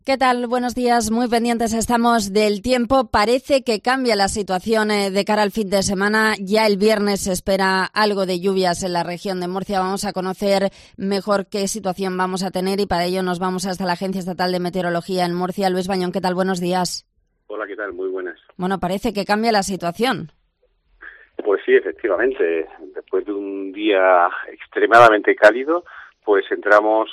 ¿Qué tal? Buenos días. Muy pendientes estamos del tiempo. Parece que cambia la situación de cara al fin de semana. Ya el viernes se espera algo de lluvias en la región de Murcia. Vamos a conocer mejor qué situación vamos a tener y para ello nos vamos hasta la Agencia Estatal de Meteorología en Murcia. Luis Bañón, ¿qué tal? Buenos días. Hola, ¿qué tal? Muy buenas. Bueno, parece que cambia la situación. Pues sí, efectivamente. Después de un día extremadamente cálido, pues entramos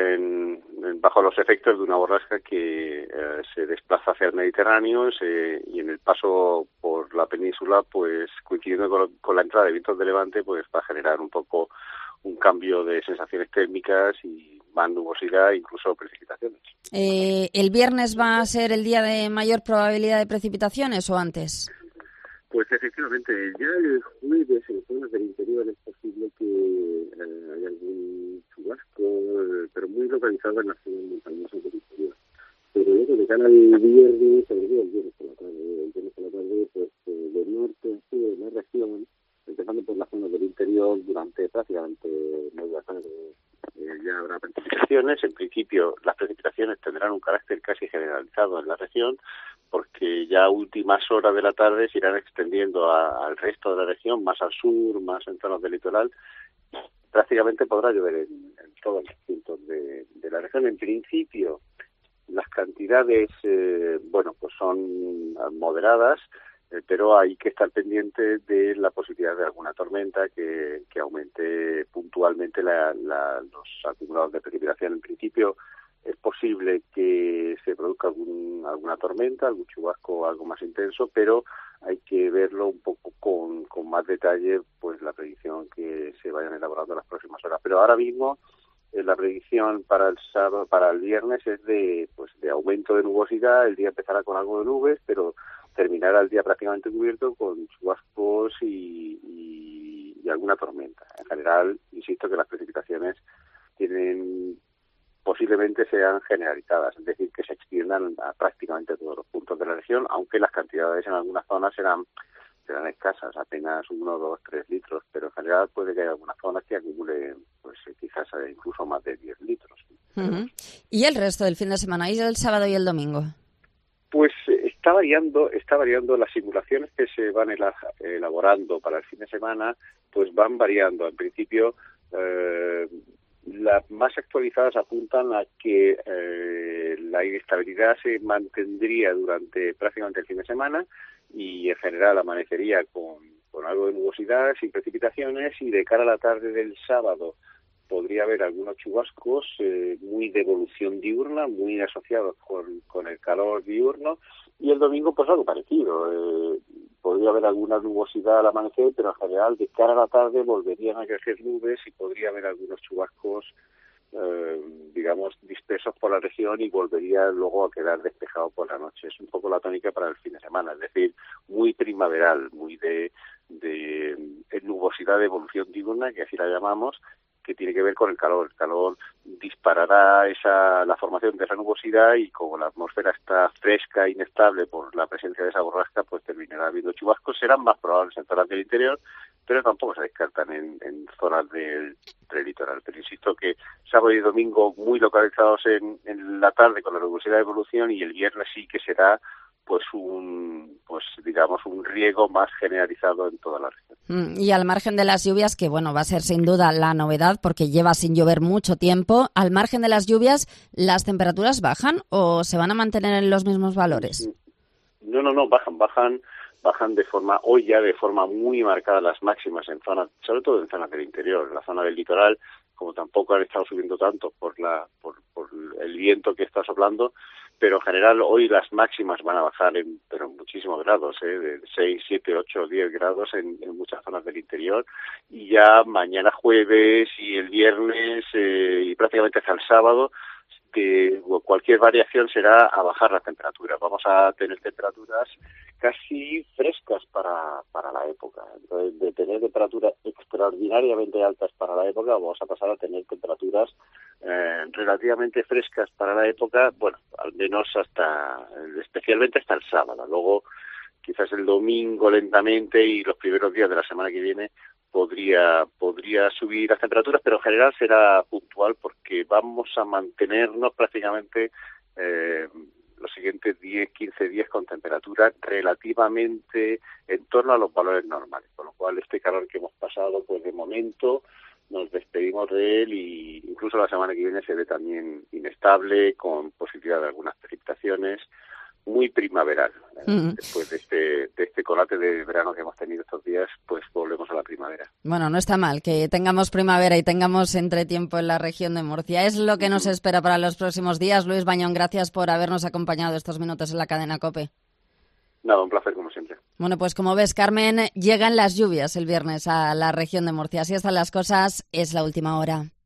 bajo los efectos de una borrasca que se desplaza hacia el Mediterráneo y en el paso por la península, pues coincidiendo con la entrada de vientos de levante, pues va a generar un poco un cambio de sensaciones térmicas y más nubosidad, incluso precipitaciones. ¿El viernes va a ser el día de mayor probabilidad de precipitaciones o antes? Pues efectivamente, ya el jueves en zonas del interior es posible que haya algún chubasco, pero muy localizado en las zonas montañosas del interior. Pero luego de cara al viernes, sobre todo el viernes por la tarde, pues de norte a sur de la región, empezando por las zonas del interior, durante prácticamente media tarde ya habrá precipitaciones. En principio, las precipitaciones tendrán un carácter casi generalizado en la región, porque ya a últimas horas de la tarde se irán extendiendo al resto de la región, más al sur, más en zonas del litoral. Prácticamente podrá llover en todos los puntos de la región. En principio, las cantidades, pues son moderadas, pero hay que estar pendiente de la posibilidad de alguna tormenta que aumente puntualmente los acumulados de precipitación. En principio, es posible que se produzca alguna tormenta, algún chubasco algo más intenso, pero hay que verlo un poco con más detalle, pues la predicción que se vayan elaborando en las próximas horas. Pero ahora mismo la predicción para el sábado, para el viernes es de aumento de nubosidad. El día empezará con algo de nubes, pero terminará el día prácticamente cubierto con chubascos y alguna tormenta. En general, insisto que las precipitaciones posiblemente sean generalizadas, es decir, que se extiendan a prácticamente todos los puntos de la región, aunque las cantidades en algunas zonas serán escasas, apenas 1, 2, 3 litros, pero en general puede que haya algunas zonas que acumulen pues quizás incluso más de 10 litros. Uh-huh. ¿Y el resto del fin de semana? ¿Y el sábado y el domingo? Pues está variando las simulaciones que se van elaborando para el fin de semana, pues van variando. En principio, las más actualizadas apuntan a que la inestabilidad se mantendría durante prácticamente el fin de semana y en general amanecería con algo de nubosidad, sin precipitaciones, y de cara a la tarde del sábado podría haber algunos chubascos muy de evolución diurna, muy asociados con el calor diurno, y el domingo pues algo parecido. Podría haber alguna nubosidad al amanecer, pero en general de cara a la tarde volverían a crecer nubes y podría haber algunos chubascos dispersos por la región y volvería luego a quedar despejado por la noche. Es un poco la tónica para el fin de semana, es decir, muy primaveral, muy de nubosidad de evolución diurna, que así la llamamos, que tiene que ver con el calor. El calor disparará la formación de esa nubosidad y como la atmósfera está fresca e inestable por la presencia de esa borrasca, pues terminará habiendo chubascos. Serán más probables en zonas del interior, pero tampoco se descartan en zonas del litoral. Pero insisto que sábado y domingo muy localizados en la tarde con la nubosidad de evolución, y el viernes sí que será un riego más generalizado en toda la región. Y al margen de las lluvias, que bueno, va a ser sin duda la novedad porque lleva sin llover mucho tiempo, al margen de las lluvias, ¿las temperaturas bajan o se van a mantener en los mismos valores? No, bajan de forma muy marcada las máximas en zonas, sobre todo en zonas del interior. En la zona del litoral, como tampoco han estado subiendo tanto por el viento que está soplando, pero en general hoy las máximas van a bajar pero en muchísimos grados, de 6, 7, 8, 10 grados en muchas zonas del interior, y ya mañana jueves y el viernes y prácticamente hasta el sábado, que cualquier variación será a bajar las temperaturas. Vamos a tener temperaturas casi frescas para la época. Entonces, de tener temperaturas extraordinariamente altas para la época, vamos a pasar a tener temperaturas relativamente frescas para la época, bueno, al menos especialmente hasta el sábado. Luego, quizás el domingo lentamente y los primeros días de la semana que viene podría subir las temperaturas, pero en general será puntual porque vamos a mantenernos prácticamente los siguientes 10-15 días con temperaturas relativamente en torno a los valores normales, con lo cual este calor que hemos pasado, pues de momento nos despedimos de él, y incluso la semana que viene se ve también inestable, con posibilidad de algunas precipitaciones, muy primaveral. Después de este colate de verano que hemos tenido estos días, pues volvemos a la primavera. Bueno, no está mal que tengamos primavera y tengamos entretiempo en la región de Murcia. Es lo que nos espera para los próximos días. Luis Bañón, gracias por habernos acompañado estos minutos en la cadena COPE. Nada, un placer como siempre. Bueno, pues como ves, Carmen, llegan las lluvias el viernes a la región de Murcia. Así están las cosas, es la última hora.